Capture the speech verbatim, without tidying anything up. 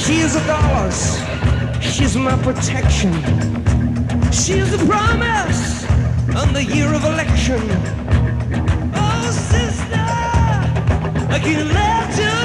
She's a dollars. She's my protection. She's a promise on the year of election. Oh, sister, I can let you